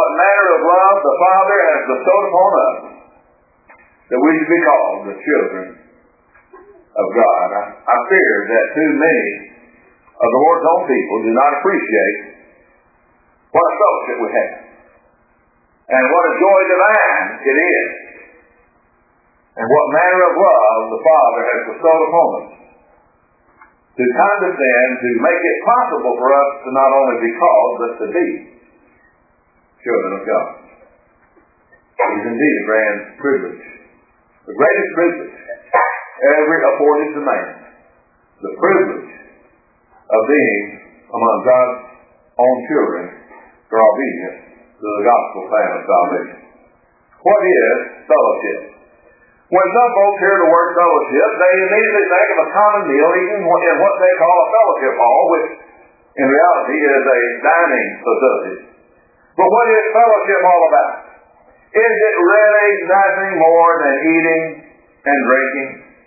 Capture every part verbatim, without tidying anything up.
what manner of love the Father has bestowed upon us, that we should be called the children of God. I, I fear that too many of the Lord's own people do not appreciate what a fellowship we have, and what a joy divine it is, and what manner of love the Father has bestowed upon us, to condescend to make it possible for us to not only be called, but to be children of God. It is indeed a grand privilege, the greatest privilege ever afforded to man, the privilege of being among God's own children who are obedient to the gospel plan of salvation. What is fellowship? When some folks hear the word fellowship, they immediately think of a common meal eaten in what they call a fellowship hall, which in reality is a dining facility. But what is fellowship all about? Is it really nothing more than eating and drinking?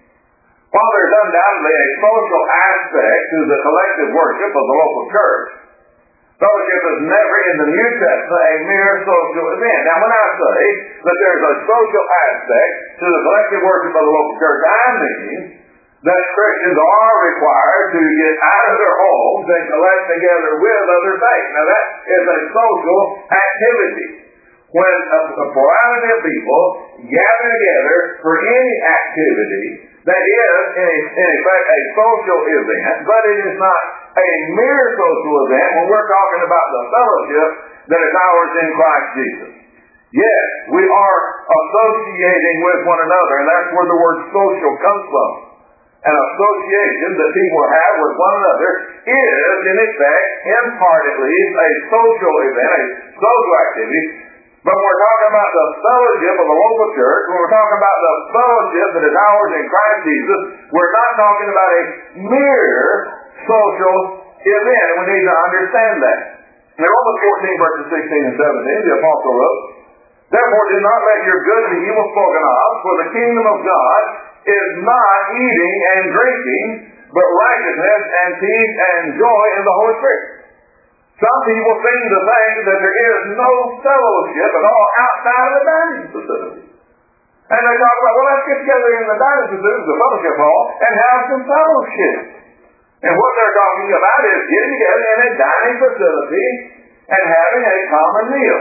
While there's undoubtedly a social aspect to the collective worship of the local church, fellowship is never in the New Testament a mere social event. Now, when I say that there's a social aspect to the collective worship of the local church, I mean that Christians are required to get out of their homes and collect together with other saints. Now, that is a social activity. When a, a plurality of people gather together for any activity that is, in, a, in effect, a social event, but it is not a mere social event when we're talking about the fellowship that is ours in Christ Jesus. Yes, we are associating with one another, and that's where the word social comes from. An association that people have with one another is, in effect, in part at least, a social event, a social activity. But when we're talking about the fellowship of the local church, when we're talking about the fellowship that is ours in Christ Jesus, we're not talking about a mere social event, and we need to understand that. In Romans fourteen, verses sixteen and seventeen, the apostle wrote, "Therefore do not let your good be evil spoken of, for the kingdom of God is not eating and drinking, but righteousness and peace and joy in the Holy Spirit." Some people seem to think that there is no fellowship at all outside of the dining facility. And they talk about, well, let's get together in the dining facility, the fellowship hall, and have some fellowship. And what they're talking about is getting together in a dining facility and having a common meal.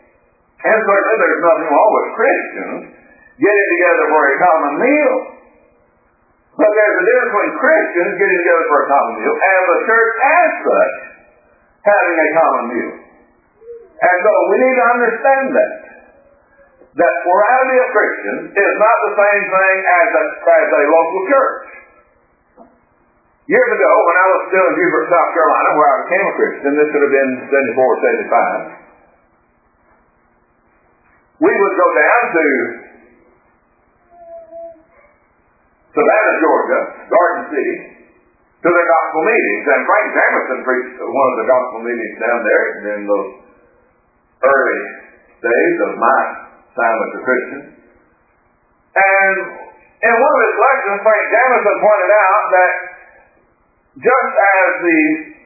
And certainly there's nothing wrong with Christians getting together for a common meal. But there's a difference between Christians getting together for a common meal and the church as such having a common meal. And so we need to understand that. That plurality of Christians is not the same thing as a, as a local church. Years ago, when I was still in Beaufort, South Carolina, where I became a Christian, this would have been seventy-four or seventy-five, we would go down to Savannah, Georgia, Garden City, to their gospel meetings. And Frank Jamerson preached one of the gospel meetings down there in those early days of my time as a Christian. And in one of his lectures, Frank Jamerson pointed out that just as the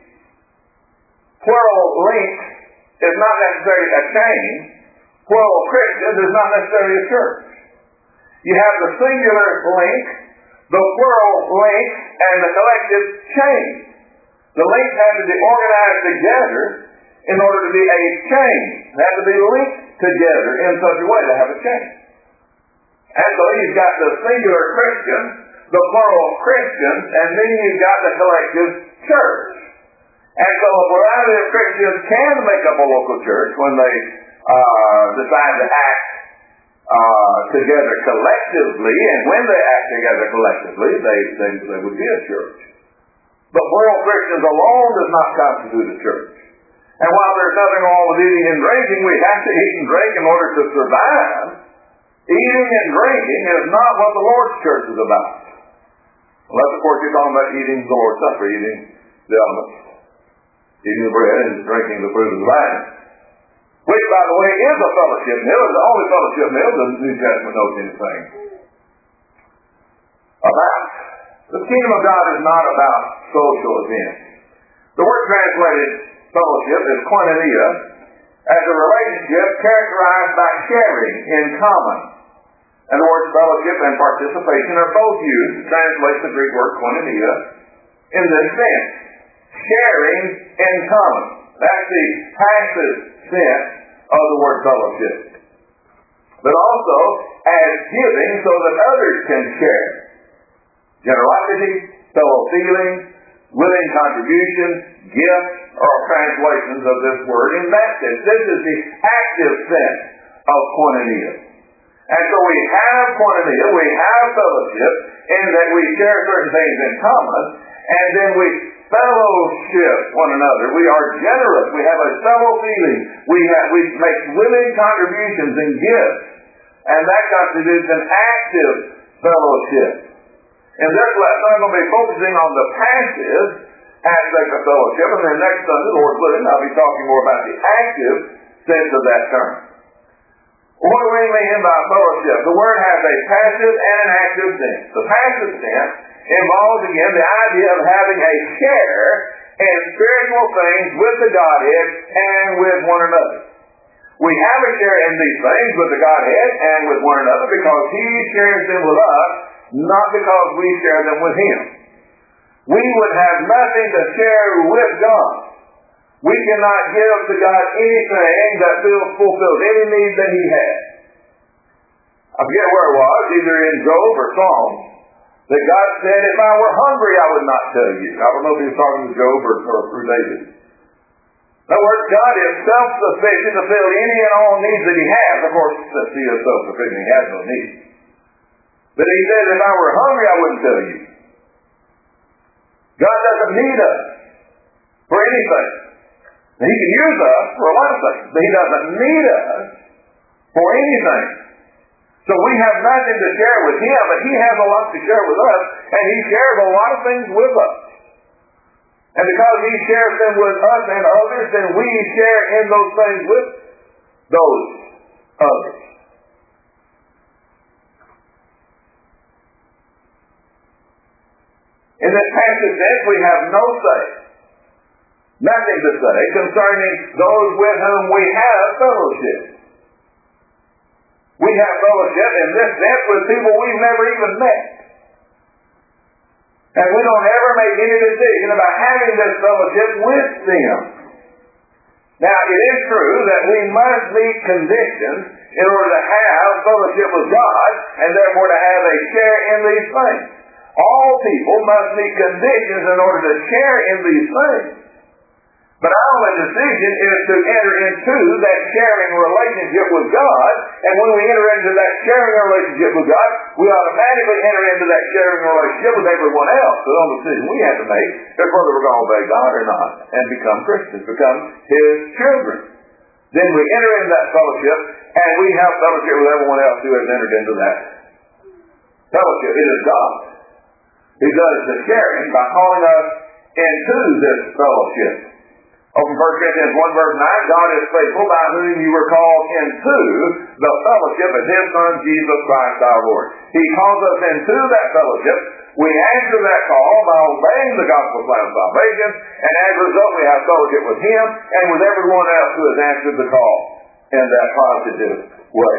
plural link is not necessarily a chain, plural Christians is not necessarily a church. You have the singular link, the plural link, and the collective chain. The links have to be organized together in order to be a chain. They have to be linked together in such a way to have a chain. And so you've got the singular Christian, the plural Christians, and then you've got the collective church. And so a plurality of Christians can make up a local church when they uh, decide to act uh, together collectively, and when they act together collectively, they, they, they would be a church. But plural Christians alone does not constitute a church. And while there's nothing wrong with eating and drinking, we have to eat and drink in order to survive. Eating and drinking is not what the Lord's church is about. Unless, of course, you're talking about eating the Lord's Supper, eating the elements, eating the bread and drinking the fruit of the vine. Which, by the way, is a fellowship meal. It's the only fellowship meal the New Testament knows anything about. The kingdom of God is not about social events. The word translated fellowship is koinonia, as a relationship relationship characterized by sharing in common. And the words fellowship and participation are both used to translate the Greek word koinonia in this sense. Sharing in common. That's the passive sense of the word fellowship. But also as giving so that others can share. Generosity, fellow feeling, willing contribution, gift, or translations of this word in that sense. This is the active sense of koinonia. And so we have koinonia, we have fellowship, in that we share certain things in common, and then we fellowship one another. We are generous. We have a fellow feeling. We have, we make willing contributions and gifts. And that constitutes an active fellowship. In this lesson, I'm going to be focusing on the passive aspect of fellowship, and then next Sunday, Lord willing, I'll be talking more about the active sense of that term. What do we mean by fellowship? The word has a passive and an active sense. The passive sense involves, again, the idea of having a share in spiritual things with the Godhead and with one another. We have a share in these things with the Godhead and with one another because He shares them with us, not because we share them with Him. We would have nothing to share with God. We cannot give to God anything that fulfills any need that He has. I forget where it was, either in Job or Psalms, that God said, if I were hungry, I would not tell you. I don't know if He was talking to Job or, or through David. In other words, God is self-sufficient to fill any and all needs that He has. Of course, since He is self-sufficient, He has no needs. But He said, if I were hungry, I wouldn't tell you. God doesn't need us for anything. He can use us for a lot of things, but He doesn't need us for anything. So we have nothing to share with Him, but He has a lot to share with us, and He shares a lot of things with us. And because He shares them with us and others, then we share in those things with those others. In this passive sense, we have no say, nothing to say concerning those with whom we have fellowship. We have fellowship in this sense with people we've never even met. And we don't ever make any decision about having this fellowship with them. Now, it is true that we must meet conditions in order to have fellowship with God and therefore to have a share in these things. All people must meet conditions in order to share in these things. But our only decision is to enter into that sharing relationship with God. And when we enter into that sharing relationship with God, we automatically enter into that sharing relationship with everyone else. So the only decision we have to make is whether we're going to obey God or not and become Christians, become His children. Then we enter into that fellowship, and we have fellowship with everyone else who has entered into that fellowship. It is God who does the sharing by calling us into this fellowship. Over First Corinthians one verse nine, God is faithful by whom you were called into the fellowship of His Son Jesus Christ our Lord. He calls us into that fellowship. We answer that call by obeying the gospel plan of salvation, and as a result we have fellowship with Him and with everyone else who has answered the call in that positive way.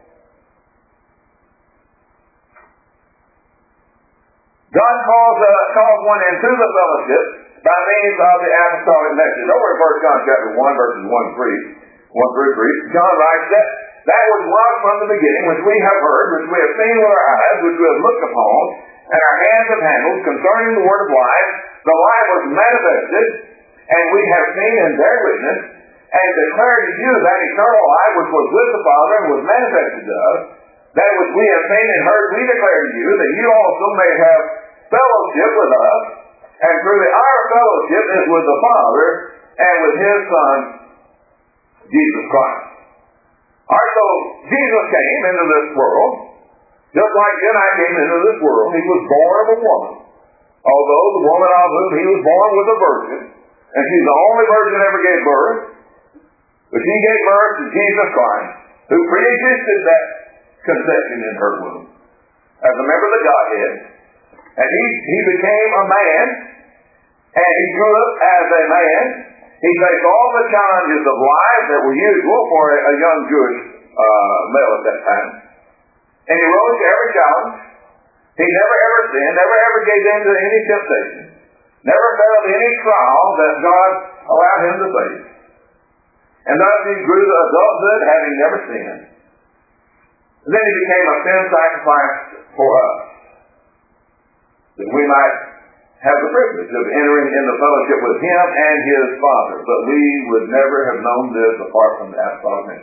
God calls, uh, calls one into the fellowship by means of the apostolic message. Over in First John chapter one, verses one through three, John writes that that was was from the beginning, which we have heard, which we have seen with our eyes, which we have looked upon, and our hands have handled, concerning the word of life. The life was manifested, and we have seen and bear witness, and declared to you that eternal life which was with the Father and was manifested to us. That which we have seen and heard, we declare to you, that you also may have fellowship with us. And truly our fellowship is with the Father and with His Son, Jesus Christ. Alright, so Jesus came into this world, just like you and I came into this world. He was born of a woman. Although the woman of whom He was born was a virgin, and she's the only virgin ever gave birth. But she gave birth to Jesus Christ, who pre-existed that conception in her womb as a member of the Godhead. And he, he became a man, and he grew up as a man. He faced all the challenges of life that were usual for a, a young Jewish uh, male at that time. And he rose to every challenge. He never ever sinned, never ever gave in to any temptation, never fell to any trial that God allowed him to face. And thus he grew to adulthood having never sinned. And then he became a sin sacrifice for us, that we might have the privilege of entering into fellowship with him and his Father. But we would never have known this apart from that thought of him.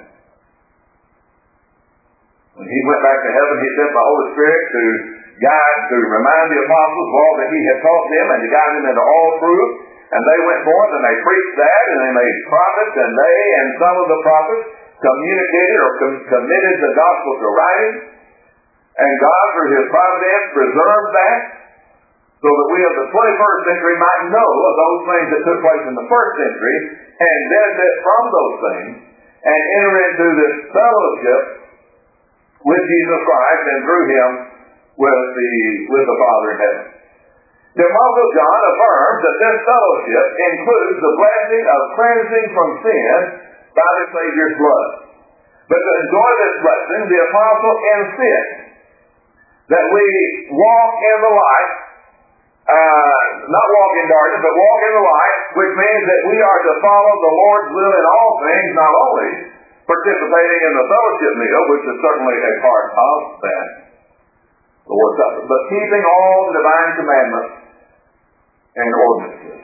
When he went back to heaven, he sent the Holy Spirit to guide, to remind the apostles of all that he had taught them and to guide them into all truth. And they went forth and they preached that, and they made prophets, and they and some of the prophets communicated or com- committed the gospel to writing. And God, through his providence, preserved that, so that we of the twenty-first century might know of those things that took place in the first century and benefit from those things and enter into this fellowship with Jesus Christ and through him with the with the Father in heaven. The Apostle John affirms that this fellowship includes the blessing of cleansing from sin by the Savior's blood. But to enjoy this blessing, the Apostle insists that we walk in the light, Uh, not walk in darkness, but walk in the light, which means that we are to follow the Lord's will in all things, not only participating in the fellowship meal, which is certainly a part of that, the Lord's Supper, but keeping all the divine commandments and ordinances.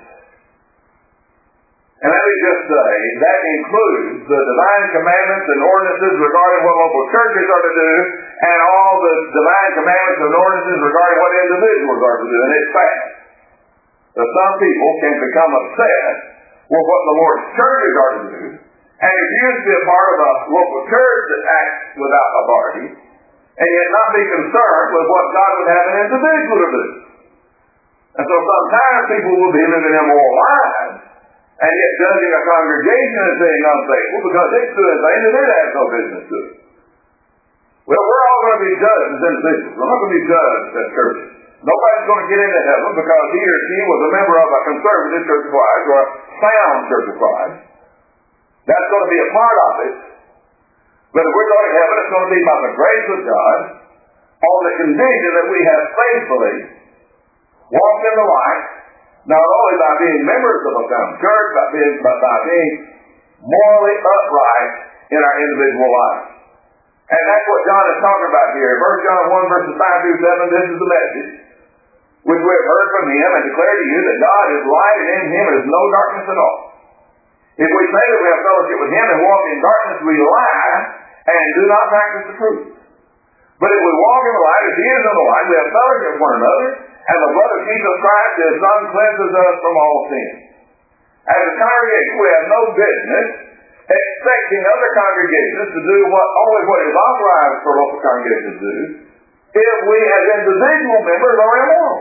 And let me just say, that includes the divine commandments and ordinances regarding what local churches are to do, and all the divine commandments and ordinances regarding what individuals are to do. And it's sad that some people can become upset with what the Lord's churches are to do, and refuse to be a part of a local church that acts without authority, and yet not be concerned with what God would have an individual to do. And so sometimes people will be living immoral lives, and yet judging a congregation as being unfaithful because it's doing things that it has no business doing. Well, we're all going to be judged as individuals. We're not going to be judged as churches. Nobody's going to get into heaven because he or she was a member of a conservative Church of Christ or a sound Church of Christ. That's going to be a part of it. But if we're going to heaven, it's going to be by the grace of God on the condition that we have faithfully walked in the light, not only by being members of a sound church, but, being, but by being morally upright in our individual lives. And that's what John is talking about here. First John one, verses five through seven, this is the message which we have heard from him and declare to you that God is light and in him is no darkness at all. If we say that we have fellowship with him and walk in darkness, we lie and do not practice the truth. But if we walk in the light, as he is in the light, we have fellowship with one another, and the blood of Jesus Christ, his Son, cleanses us from all sin. As a congregation, we have no business expecting other congregations to do what only what is authorized for local congregations to do if we as individual members are immoral.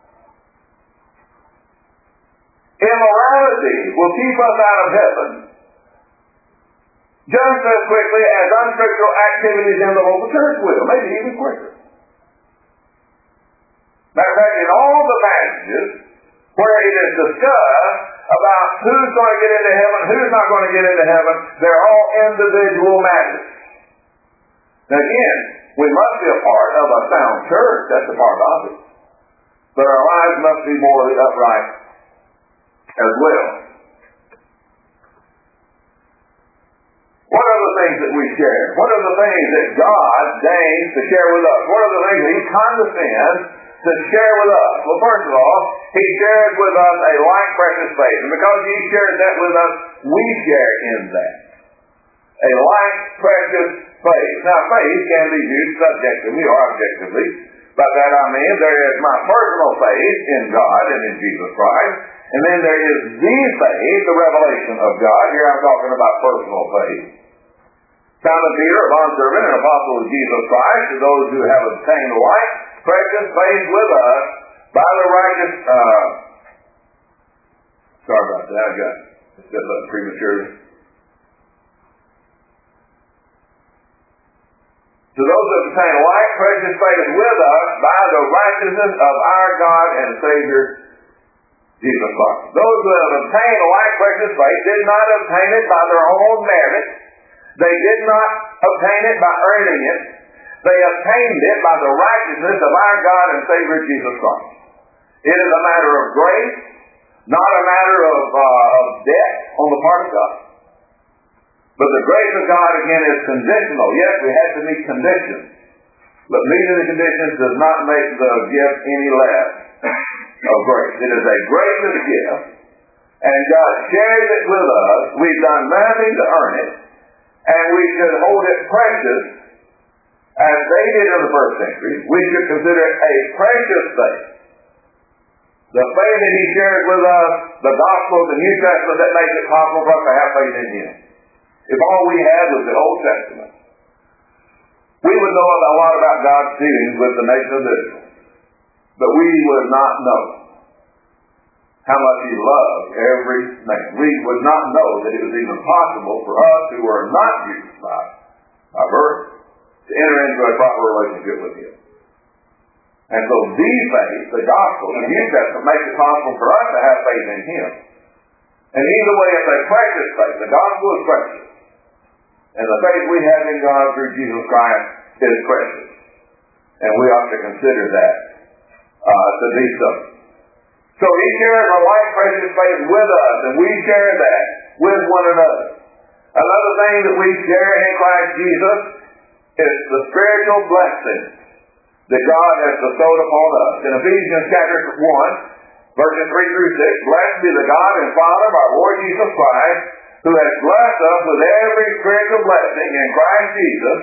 Immorality will keep us out of heaven just as quickly as unscriptural activities in the local church will, maybe even quicker. Matter of fact, in all the passages where it is discussed about who's going to get into heaven, who's not going to get into heaven, they're all individual matters. Now again, we must be a part of a sound church, that's a part of it. But our lives must be morally upright as well. What are the things that we share? What are the things that God deigns to share with us? What are the things that he condescends to share with us? Well, first of all, he shares with us a like precious faith. And because he shares that with us, we share in that. A like precious faith. Now, faith can be viewed subjectively or objectively. By that I mean, there is my personal faith in God and in Jesus Christ. And then there is the faith, the revelation of God. Here I'm talking about personal faith. Simon Peter, a bondservant and apostle of Jesus Christ, to those who have obtained like precious faith with us by the righteous, uh, sorry about that, I got it's just a premature. To those who obtain like precious faith with us by the righteousness of our God and Savior, Jesus Christ. Those who have obtained a like precious faith did not obtain it by their own merit. They did not obtain it by earning it. They obtained it by the righteousness of our God and Savior Jesus Christ. It is a matter of grace, not a matter of, uh, of debt on the part of God. But the grace of God, again, is conditional. Yes, we have to meet conditions. But meeting the conditions does not make the gift any less of grace. It is a gracious gift, and God shares it with us. We've done nothing to earn it, and we should hold it precious, as they did in the first century. We should consider it a precious thing. The faith that He shares with us, the gospel of the New Testament, that makes it possible for us to have faith in Him. If all we had was the Old Testament, we would know a lot about God's dealings with the nation of Israel. But we would not know how much He loved every man. We would not know that it was even possible for us who were not Jews by, by birth to enter into a proper relationship with Him. And so the faith, the gospel, the New Testament makes it possible for us to have faith in Him. And either way, it's a precious faith. The gospel is precious. And the faith we have in God through Jesus Christ is precious. And we ought to consider that uh, to be so. So He shares a like precious faith with us, and we share that with one another. Another thing that we share in Christ Jesus is the spiritual blessing that God has bestowed upon us. In Ephesians chapter one, verses three through six, blessed be the God and Father of our Lord Jesus Christ, who has blessed us with every spiritual blessing in Christ Jesus.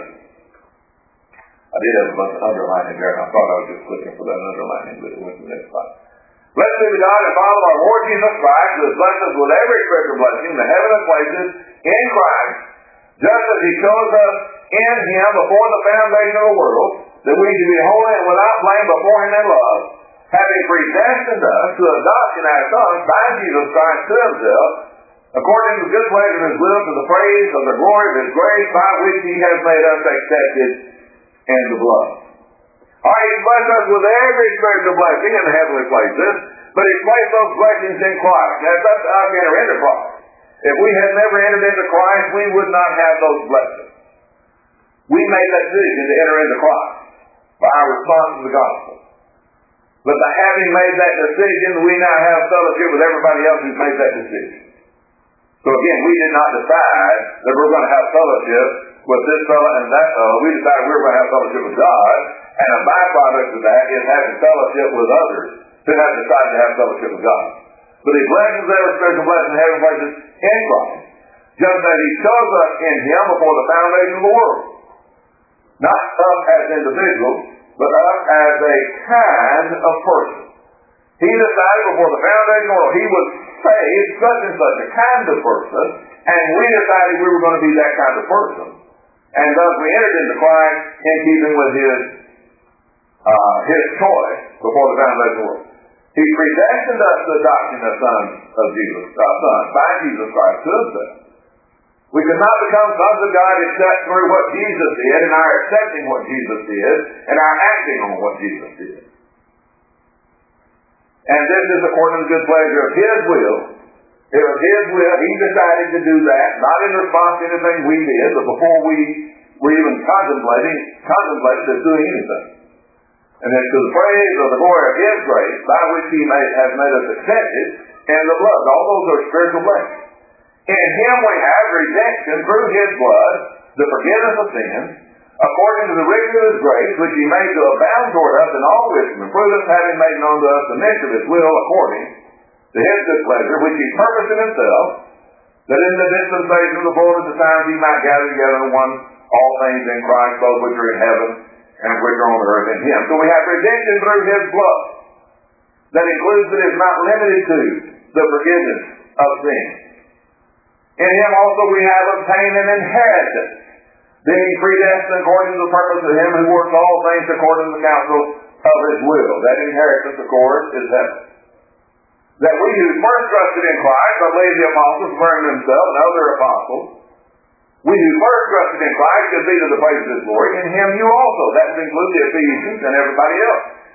I did have a bunch of underlining there, and I thought I was just looking for that underlining, but it went to the next slide. Blessed be the God and Father of our Lord Jesus Christ, who has blessed us with every spiritual blessing in the heavenly places in Christ, just as He chose us in Him before the foundation of the world, that we should be holy and without blame before Him in love, having predestined us to adoption as sons by Jesus Christ to Himself, according to the good pleasure of His will, to the praise of the glory of His grace, by which He has made us accepted in the blood. All right, He's blessed us with every spiritual blessing in the heavenly places, but He's placed those blessings in Christ. Now, it's up to us to enter into Christ. If we had never entered into Christ, we would not have those blessings. We made that decision to enter into Christ by our response to the gospel. But by having made that decision, we now have fellowship with everybody else who's made that decision. So again, we did not decide that we're going to have fellowship with this fellow and that fellow. We decided we were going to have fellowship with God, and a byproduct of that is having fellowship with others who have decided to have fellowship with God. But He blesses every spiritual blessing in heavenly places in Christ, just as He chose us in Him before the foundation of the world. Not us as individuals, but us as a kind of person. He decided before the foundation of the world He would save such and such a kind of person, and we decided we were going to be that kind of person. And thus we entered into Christ in keeping with His uh, His choice before the foundation of the world. He predestined us to adoption as sons of Jesus, uh, sons by Jesus Christ to Himself. We could not become sons of God except through what Jesus did, and our accepting what Jesus did, and our acting on what Jesus did. And this is according to the good pleasure of His will. It was His will. He decided to do that, not in response to anything we did, but before we were even contemplating, contemplated as doing anything. And then to the praise of the glory of His grace, by which He made, has made us accepted in the blood. All those are spiritual blessings. In Him we have redemption through His blood, the forgiveness of sins, according to the riches of His grace, which He made to abound toward us in all wisdom and prudence, having made known to us the mystery of His will, according to His good pleasure, which He purposed in Himself, that in the dispensation of the fullness of times He might gather together in one all things in Christ, both which are in heaven and which are on the earth in Him. So we have redemption through His blood. That includes, but is not limited to, the forgiveness of sin. In Him also we have obtained an inheritance, being predestined according to the purpose of Him who works all things according to the counsel of His will. That inheritance, of course, is heaven. That we who first trusted in Christ, I believe the apostles, referring to themselves and other apostles, we who first trusted in Christ should be to the praise of His glory. In Him you also. That would include the Ephesians and everybody else.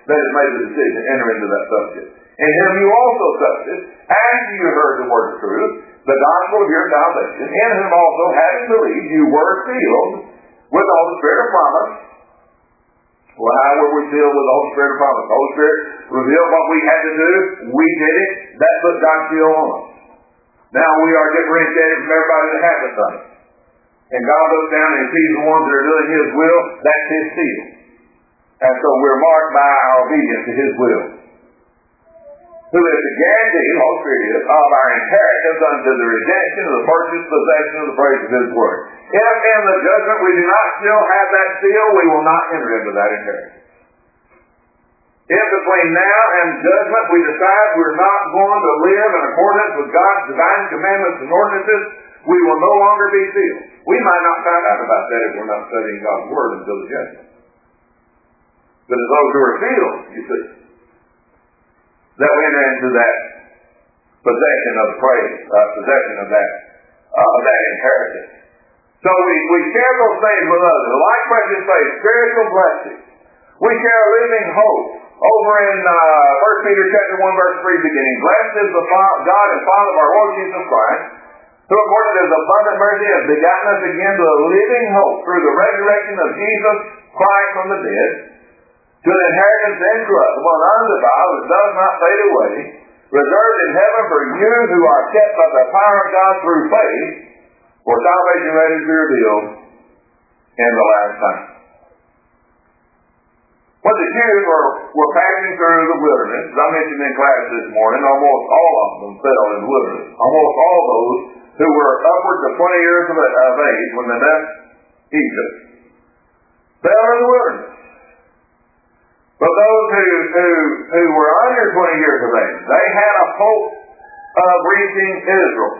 that has made the decision to enter into that subject. In him you also subject, after you heard the word of truth, the gospel of your salvation, in whom also, having believed, you were sealed with the Holy Spirit of promise. Well, how were we sealed with the Holy Spirit of promise? The Holy Spirit revealed what we had to do. We did it. That put God's seal on us. Now we are differentiated from everybody that hasn't done it. And God looks down and sees the ones that are doing His will. That's His seal. And so we're marked by our obedience to His will. Who is the guarantee, the Holy Spirit is, of our inheritance unto the redemption of the purchased possession of the praise of His word. If in the judgment we do not still have that seal, we will not enter into that inheritance. If between now and judgment we decide we're not going to live in accordance with God's divine commandments and ordinances, we will no longer be sealed. We might not find out about that if we're not studying God's word until the judgment. But as those who are sealed, you see, that we enter into that possession of praise, uh, possession of that, uh, of that inheritance. So we, we share those things with others. Like precious faith, spiritual blessings. We share a living hope. Over in uh, First Peter chapter one, verse three, beginning, blessed is the Father, God and Father of our Lord Jesus Christ, who according to His abundant mercy has begotten us again to a living hope through the resurrection of Jesus Christ from the dead, to an inheritance incorruptible and undefiled, that does not fade away, reserved in heaven for you who are kept by the power of God through faith, for salvation ready to be revealed in the last time. When the Jews were, were passing through the wilderness, as I mentioned in class this morning, almost all of them fell in the wilderness. Almost all those who were upwards of twenty years of age when they left Egypt fell in the wilderness. But those who, who, who were under twenty years of age, they had a hope of reaching Israel.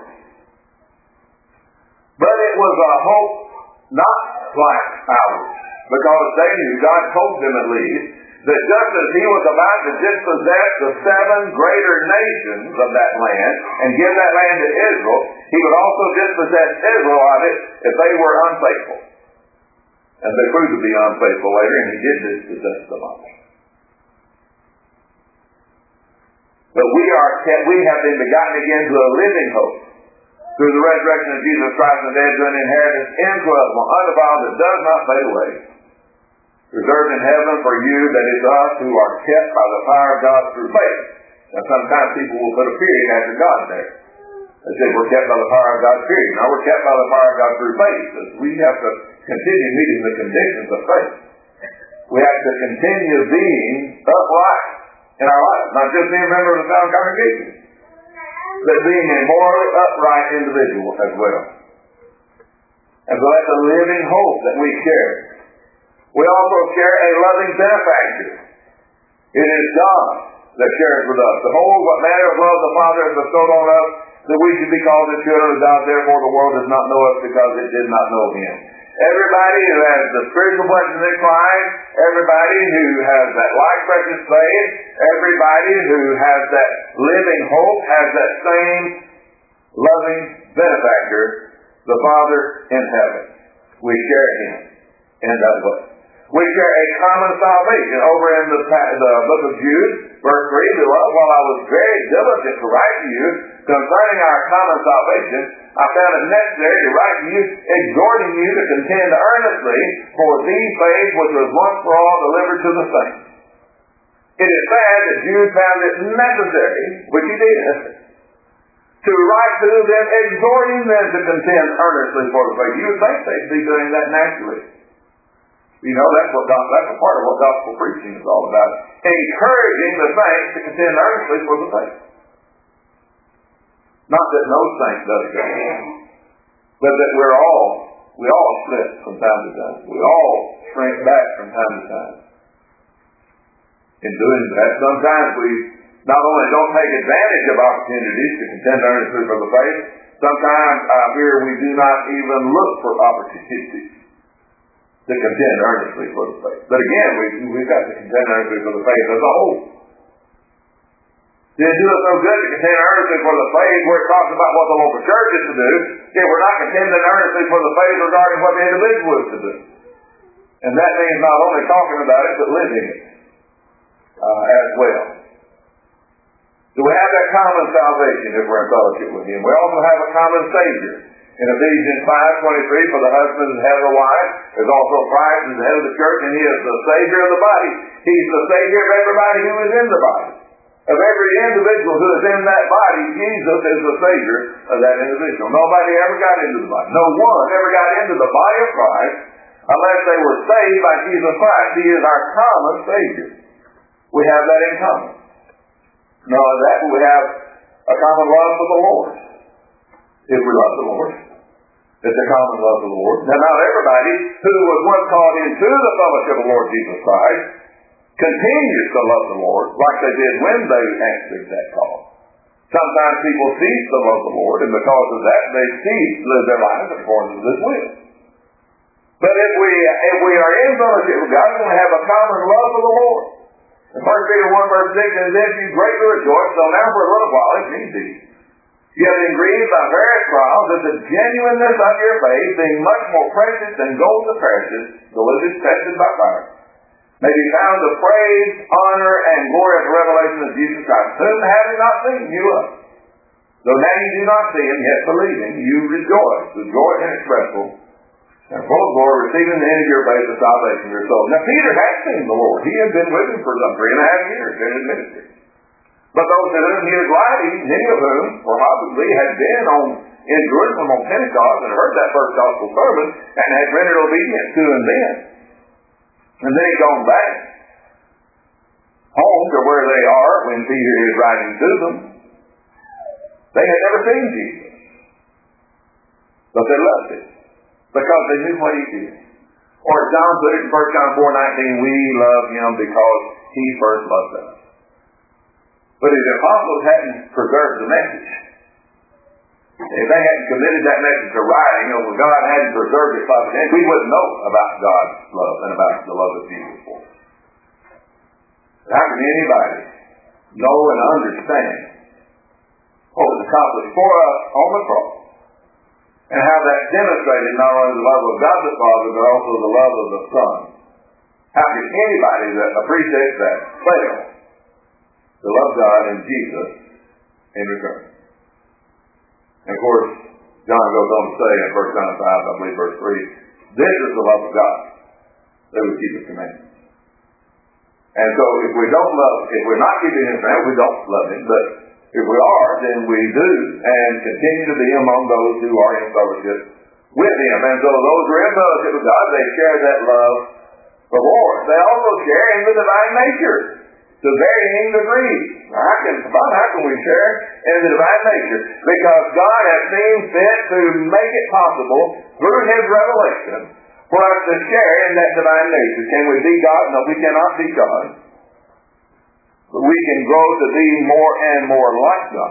But it was a hope not like ours, because they knew, God told them at least, that just as He was about to dispossess the seven greater nations of that land and give that land to Israel, He would also dispossess Israel of it if they were unfaithful. And they proved to be unfaithful later, and He did dispossess them of it. But we are kept, we have been begotten again to a living hope through the resurrection of Jesus Christ from the dead, to an inheritance incorruptible, undefiled, that does not fade away, reserved in heaven for you, that is us, who are kept by the power of God through faith. Now sometimes people will put a period after God there. They say we're kept by the power of God, period. Now we're kept by the power of God through faith, because we have to continue meeting the conditions of faith. We have to continue being upright in our lives, not just being a member of the sound congregation, but being a morally upright individual as well. And so that's a living hope that we share. We also share a loving benefactor. It is God that shares with us. Behold, what manner of love the Father has bestowed on us, that we should be called the children of God. Therefore the world does not know us, because it did not know Him. Everybody who has the spiritual blessings in Christ, everybody who has that like precious faith, everybody who has that living hope, has that same loving benefactor, the Father in heaven. We share Him in that way. We share a common salvation. Over in the, the book of Jude, verse three, Beloved, while I was very diligent to write to you concerning our common salvation, I found it necessary to write to you, exhorting you to contend earnestly for the faith which was once for all delivered to the saints. It is sad that Jude found it necessary, which he did, to write to them, exhorting them to contend earnestly for the faith. You would think they'd be doing that naturally. You know, that's what that's a part of what gospel preaching is all about. Encouraging the saints to contend earnestly for the faith. Not that no saint does that, but that we're all, we all slip from time to time. We all shrink back from time to time. In doing that, sometimes we not only don't take advantage of opportunities to contend earnestly for the faith, sometimes I fear we do not even look for opportunities to contend earnestly for the faith. But again, we, we've got to contend earnestly for the faith as a whole. It do us no good to contend earnestly for the faith where it talks about what the local church is to do, if we're not contending earnestly for the faith regarding what the individual is to do. And that means not only talking about it, but living it. uh, as well. So we have that common salvation if we're in fellowship with Him. We also have a common Savior. In Ephesians five twenty-three, for the husband is the head of the wife, as also Christ is the head of the church, and He is the Savior of the body. He's the Savior of everybody who is in the body. Of every individual who is in that body, Jesus is the Savior of that individual. Nobody ever got into the body. No one ever got into the body of Christ unless they were saved by Jesus Christ. He is our common Savior. We have that in common. No, that we have a common love for the Lord. If we love the Lord. It's a common love for the Lord. Now, not everybody who was once called into the fellowship of the Lord Jesus Christ continues to love the Lord like they did when they answered that call. Sometimes people cease to love the Lord, and because of that, they cease to live their lives according to His will. But if we if we are in fellowship with God, we're going to have a common love for the Lord. In First Peter one verse six, and then you greatly rejoice, so now for a little while, if need be, you have been grieved by various trials, that the genuineness of your faith, being much more precious than gold to precious, though it is tested by fire, may be found to praise, honor, and glory of the revelation of Jesus Christ, whom having not seen you love. Though now you do not see Him, yet believing, you rejoice, with joy inexpressible, and full of glory, receiving the end of your faith, the salvation of your soul. Now Peter had seen the Lord. He had been with Him for some three and a half years in His ministry. But those to whom He is writing, many of whom probably had been on in Jerusalem on Pentecost and heard that first gospel sermon and had rendered obedience to Him then. And then He's gone back home to where they are when Peter is writing to them. They had never seen Jesus. But they loved Him because they knew what He did. Or as John put it in First John four nineteen, we love Him because He first loved us. But if the apostles hadn't preserved the message, if they hadn't committed that message to writing, or if God hadn't preserved it by the end, we wouldn't know about God's love and about the love of Jesus for us. How can anybody know and understand what was accomplished for us on the cross, and how that demonstrated not only the love of God the Father, but also the love of the Son? How can anybody that appreciates that fail to love God and Jesus in return? And of course, John goes on to say in First John five, I believe verse three, this is the love of God, that we keep His commandments. And so if we don't love, if we're not keeping His commandments, we don't love Him. But if we are, then we do and continue to be among those who are in fellowship with Him. And so those who are in fellowship with God, they share that love for the Lord. They also share in the divine nature to varying degrees. Now, how can, how can we share in the divine nature? Because God has seen fit to make it possible through His revelation for us to share in that divine nature. Can we be God? No, we cannot be God. But we can grow to be more and more like God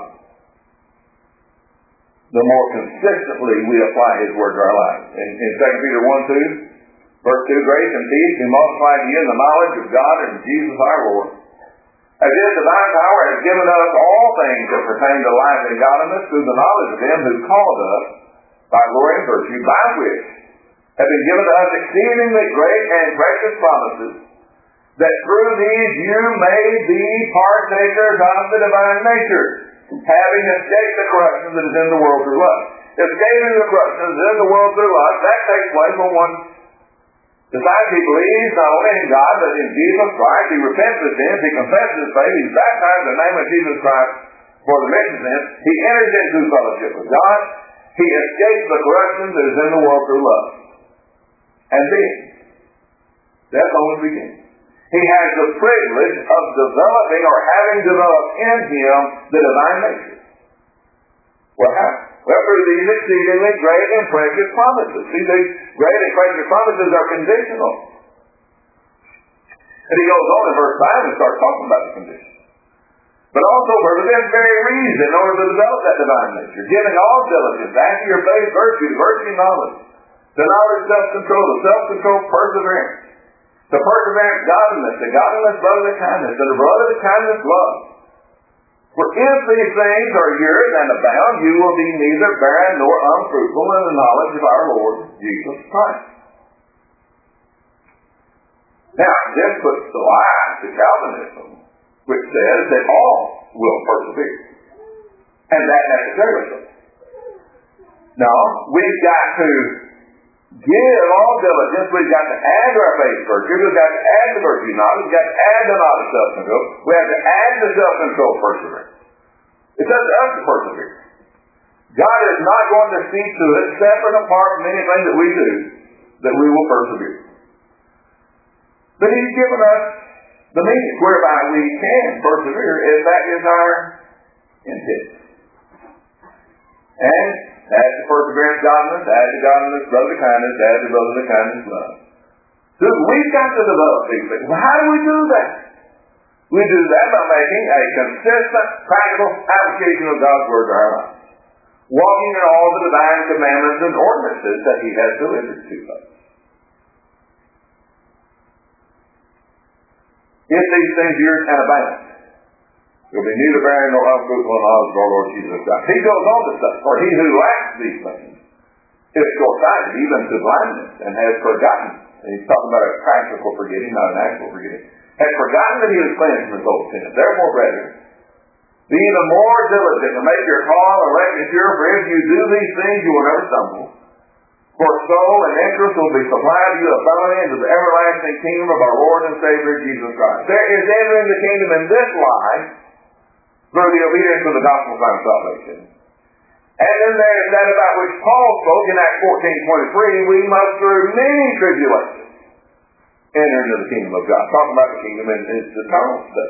the more consistently we apply His word to our lives. In, in Second Peter one two, verse two, grace and peace be multiplied to you in the knowledge of God and Jesus our Lord. As His divine power has given us all things that pertain to life and godliness through the knowledge of Him who called us by glory and virtue, by which have been given to us exceedingly great and precious promises, that through these you may be partakers of the divine nature, having escaped the corruption that is in the world through lust. Escaping the corruption that is in the world through lust, that takes place when one decides he believes not only in God, but in Jesus Christ. He repents of sins, he confesses his faith, he's baptized in the name of Jesus Christ for the remission of sins. He enters into fellowship with God. He escapes the corruption that is in the world through lust. And then, that's only the beginning. He has the privilege of developing or having developed in him the divine nature. Well, how? Well, through these exceedingly great and precious promises. See, these great and precious promises are conditional. And he goes on in verse five and starts talking about the condition. But also for this very reason, in order to develop that divine nature, giving all diligence, after your faith, virtue, virtue, knowledge, to knowledge, self-control, to self-control, perseverance, to perseverance, godliness, to godliness, brotherly kindness, to the brotherly kindness, love. For if these things are yours and abound, you will be neither barren nor unfruitful in the knowledge of our Lord Jesus Christ. Now, this puts the lie to Calvinism which says that all will persevere. And that necessarily. No, we've got to give all diligence. We've got to add to our faith virtue. We've got to add to virtue knowledge. We've got to add to knowledge self-control. We have to add to self-control perseverance. It's up to us to persevere. God is not going to see to it, separate and apart from anything that we do, that we will persevere. But He's given us the means whereby we can persevere if that is our intent. And add to perseverance godliness, add to godliness brotherly kindness, add to brotherly kindness love. So we've got to develop these things. Well, how do we do that? We do that by making a consistent, practical application of God's Word to our lives. Walking in all the divine commandments and ordinances that He has delivered to us. If these things yours and abound, you'll be neither barren nor unfruitful in the knowledge of our Lord Jesus Christ. He goes on to say, for he who lacks these things is short-sighted, even to blindness, and has forgotten. And he's talking about a practical forgetting, not an actual forgetting. Has forgotten that he was cleansed from his old sin. Therefore, brethren, be even more diligent to make your call elect sure, for if you do these things, you will never stumble. For soul and interest will be supplied to you abundantly into the everlasting kingdom of our Lord and Savior Jesus Christ. There is entering the kingdom in this life through the obedience of the gospel of our salvation. And then there is that about which Paul spoke in Acts fourteen twenty-three, we must through many tribulations enter into the kingdom of God. Talking about the kingdom in its eternal state.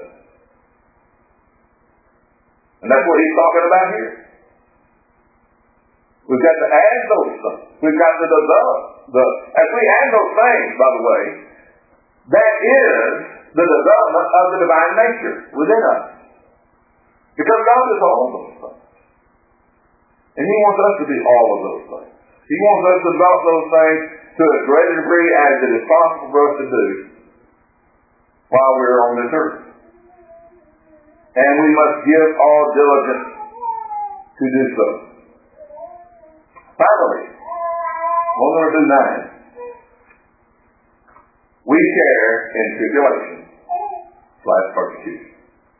And that's what he's talking about here. We've got to add those things. We've got to develop. The, as we add those things, by the way, that is the development of the divine nature within us. Because God is all of those things. And He wants us to be all of those things. He wants us to develop those things to as great a degree as it is possible for us to do while we're on this earth. And we must give all diligence to do so. Finally, one number two nine. We share in tribulation slash persecution.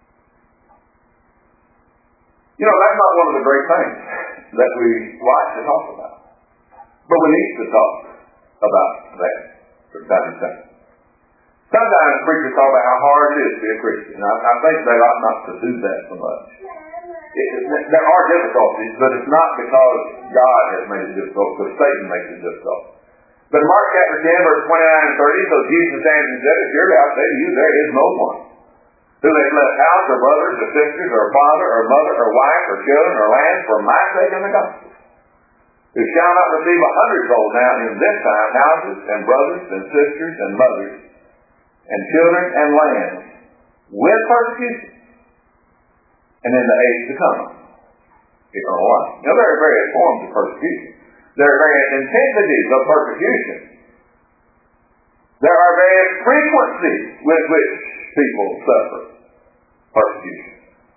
You know, that's not one of the great things that we like to talk about. But we need to talk about that from time to time. Sometimes preachers talk about how hard it is to be a Christian. I, I think they ought not to do that so much. It, it, there are difficulties, but it's not because God has made it difficult, because Satan makes it difficult. But in Mark chapter ten, verse twenty-nine and thirty, so Jesus answered and said, surely I say to you, there is no one who has left house or brothers or sisters or father or mother or wife or children or land for my sake and the gospel, who shall not receive a hundredfold now in this time houses and brothers and sisters and mothers and children and lands with persecution, and in the age to come, eternal life. Now there are various forms of persecution. There are various intensities of persecution. There are various frequencies with which people suffer persecution.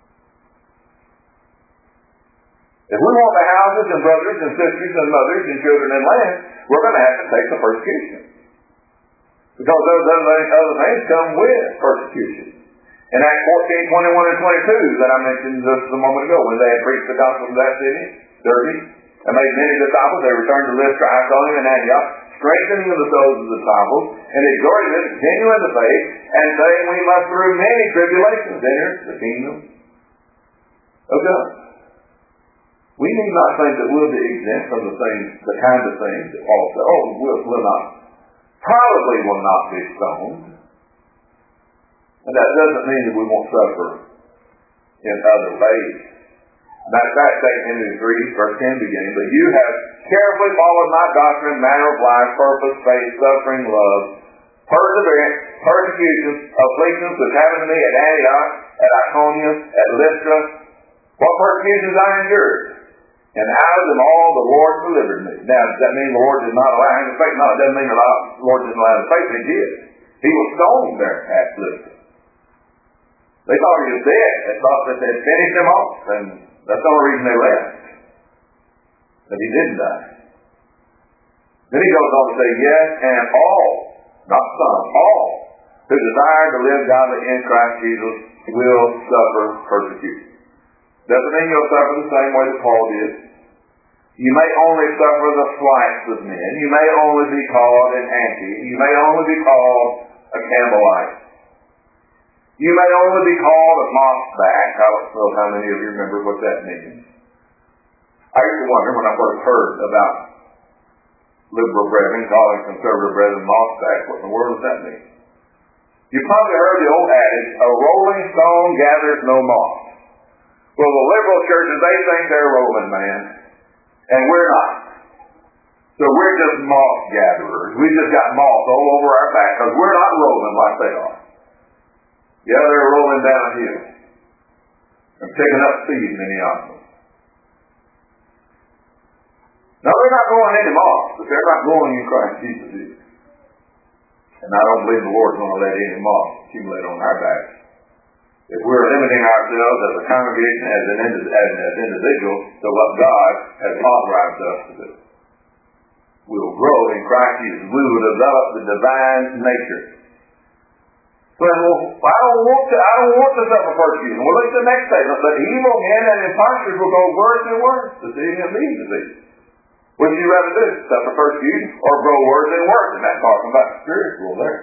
If we want the houses and brothers and sisters and mothers and children and land, we're going to have to take the persecution. Because those other things come with persecution. In Acts fourteen, twenty-one and twenty-two that I mentioned just a moment ago, when they had preached the gospel to that city, Derbe, and made many disciples, they returned to Lystra, Iconium, and Antioch, strengthening of the souls of the disciples, and exhorting them to continue in the faith, and saying we must through many tribulations enter the kingdom of God. We need not think that we'll be exempt from the things, the kind of things that Paul said, oh, we'll, we'll not, probably will not be stoned. And that doesn't mean that we won't suffer in other ways. Matter of fact, Second Timothy three, verse ten beginning, but you have carefully followed my doctrine, manner of life, purpose, faith, suffering, love, perseverance, persecutions, afflictions which happened to me at Antioch, at Iconium, at Lystra. What persecutions I endured, and out of them all the Lord delivered me. Now, does that mean the Lord did not allow him to faith? No, it doesn't mean the Lord didn't allow him to faith. He did. He was stoned there at Lystra. They thought he was dead. They thought that they'd finished him off, and that's the only reason they left. But he didn't die. Then he goes on to say, yes, and all, not some, all, who desire to live godly in Christ Jesus will suffer persecution. Doesn't mean you'll suffer the same way that Paul did. You may only suffer the slights of men. You may only be called an anti. You may only be called a Campbellite. You may only be called a mossback. I don't know how many of you remember what that means. I used to wonder when I first heard about liberal brethren calling conservative brethren mossback, what in the world does that mean? You probably heard the old adage, a rolling stone gathers no moss. Well, the liberal churches, they think they're rolling, man. And we're not. So we're just moss gatherers. We just got moss all over our back because we're not rolling like they are. Yeah, they're rolling downhill and picking up speed, many of them. No, they're not going into moss, but they're not going in Christ Jesus either. And I don't believe the Lord's going to let any moss accumulate on our backs. If we're limiting ourselves as a congregation, as an as, as individuals, to what God has authorized us to do, we'll grow in Christ Jesus. We will develop the divine nature. So, well, I don't want to. I don't want to suffer persecution. Well, look at the next statement. But evil men and impostors will go worse and worse, deceiving and leading disease. What would you rather do? Suffer persecution or grow worse and worse? And that's talking about spiritual there.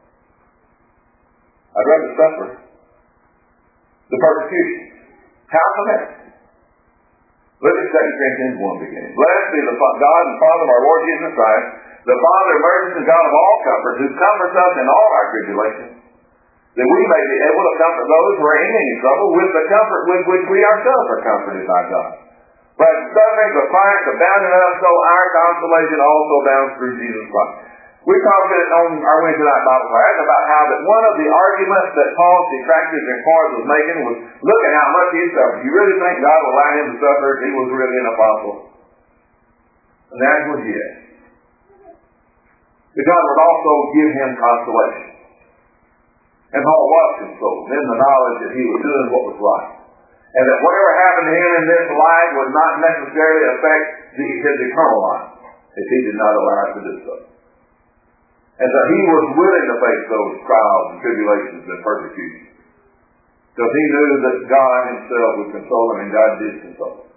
I'd rather suffer the persecution. How come that? Look at Second Corinthians one beginning. Blessed be the God and Father of our Lord Jesus Christ, the Father of mercy and God of all comfort, who comforts us in all our tribulations, that we may be able to comfort those who are in any trouble with the comfort with which we ourselves are comforted by God. But sufferings of Christ abound in us, so our consolation also abounds through Jesus Christ. We talked on our Wednesday night Bible class about how that one of the arguments that Paul's detractors in Corinth was making was, look at how much he suffered. You really think God will allow him to suffer if he was really an apostle? And that's what he is. But God would also give him consolation. And Paul was consoled in the knowledge that he was doing what was right. And that whatever happened to him in this life would not necessarily affect the, his eternal life if he did not allow it to do so. And so he was willing to face those trials and tribulations and persecution. Because he knew that God himself would console him, and God did console him.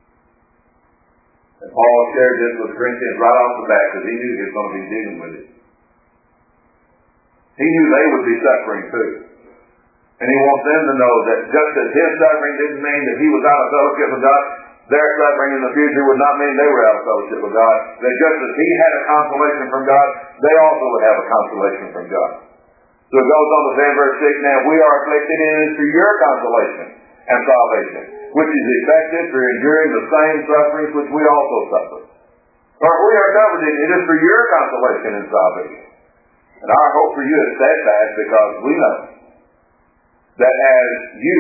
And Paul shared this with the Corinthians right off the bat because he knew he was going to be dealing with it. He knew they would be suffering too. And he wants them to know that just as his suffering didn't mean that he was out of fellowship with God, their suffering in the future would not mean they were out of fellowship with God. That just as he had a consolation from God, they also would have a consolation from God. So it goes on to say in verse six, now we are afflicted in it for your consolation and salvation, which is effective for enduring the same sufferings which we also suffer. For if we are covered in it, it is for your consolation and salvation. And our hope for you is steadfast because we know that as you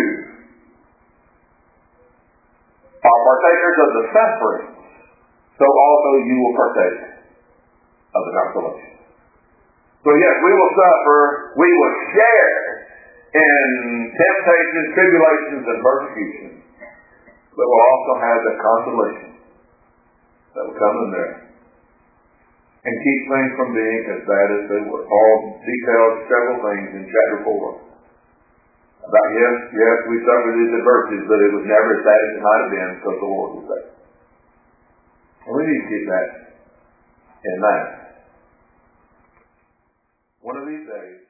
are partakers of the suffering, so also you will partake of the consolation. So yes, we will suffer, we will share in temptations, tribulations, and persecution, but we'll also have the consolation that will come in there and keep things from being as bad as they were. Paul details several things in chapter four. About yes, yes, we suffered these adversities, but it was never as bad as it might have been because the Lord was there. And we need to keep that in mind. One of these days,